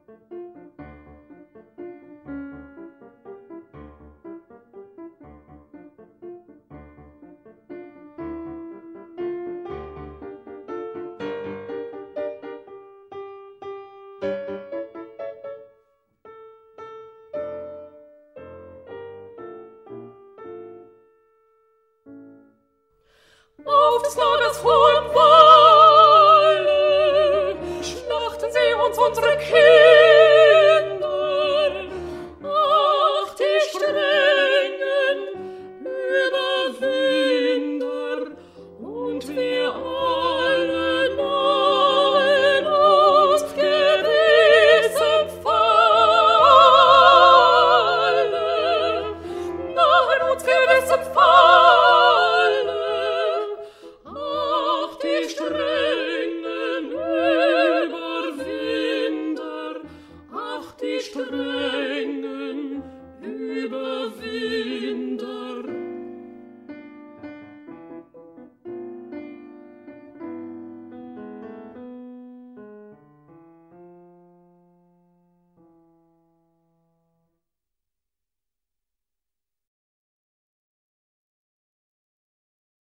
Auf des Lagers hohem Walle schlachten sie uns unsere Kinder. Ach, die strengen Überwinder, und wir alle nahen uns gewissem Falle, nahen uns gewissem Falle. Ach, die strengen Überwinder, ach, die strengen